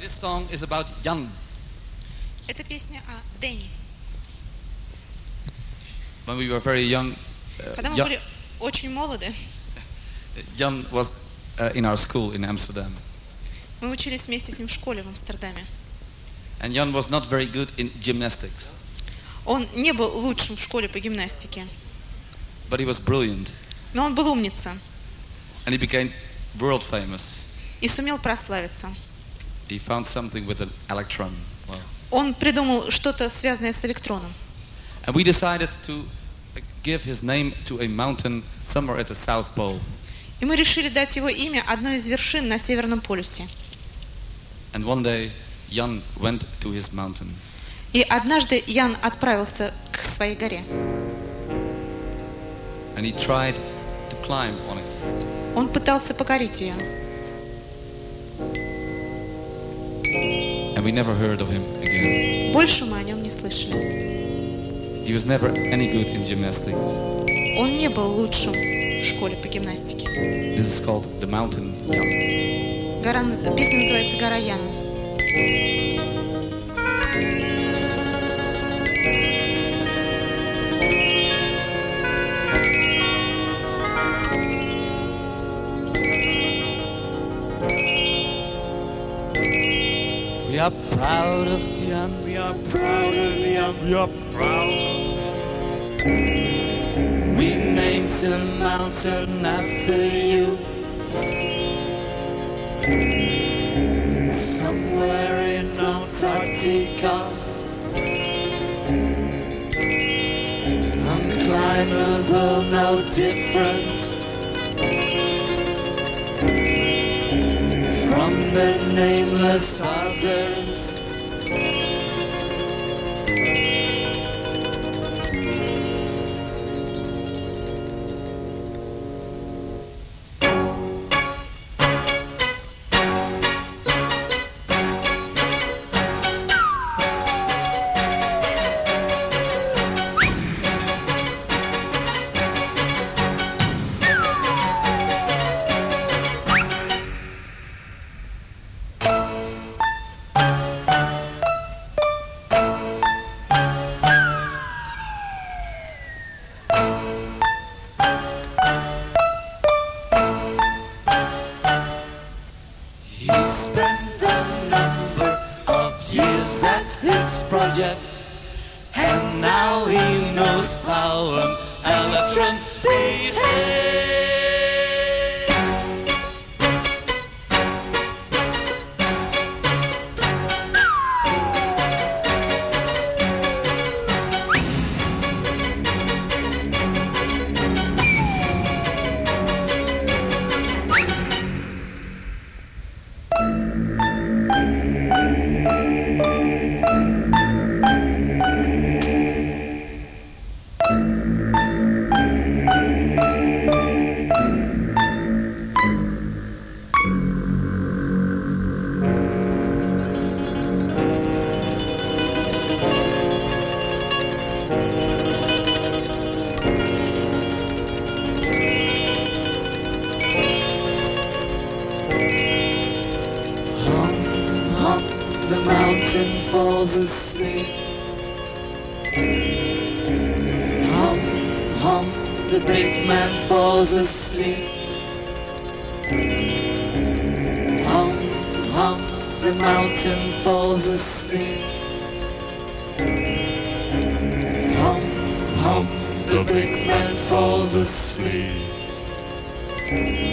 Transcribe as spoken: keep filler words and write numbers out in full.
This song is about Jan. Это песня о Дэне. When we were very young, uh, Когда мы Jan, были очень молоды, Jan was uh, in our school in Amsterdam. мы учились вместе с ним в школе в Амстердаме. And Jan was not very good in gymnastics, Он не был лучшим в школе по гимнастике, but he was brilliant. но он был умница And he became world famous. и сумел прославиться. He found something with an electron. Wow. Он придумал что-то, связанное с электроном. And we decided to give his name to a mountain somewhere at the South Pole. И мы решили дать его имя одной из вершин на Северном полюсе. And one day, Jan went to his mountain. И однажды Ян отправился к своей горе. And he tried to climb on it. Он пытался покорить ее. And we never heard of him again. Больше мы о нем не слышали. He was never any good in gymnastics. Он не был лучшим в школе по гимнастике. This is called The Mountain Jan. Гора, песня называется «Гора Яна». We are proud of Jan. We are proud of Jan. We are proud. We named the mountain after you. Somewhere in Antarctica, unclimbable, no different from the nameless others. And now he knows how an electron behaves. The mountain falls asleep. Hum, hum, the big man falls asleep. Hum, hum, the mountain falls asleep. Hum, hum, the big man falls asleep.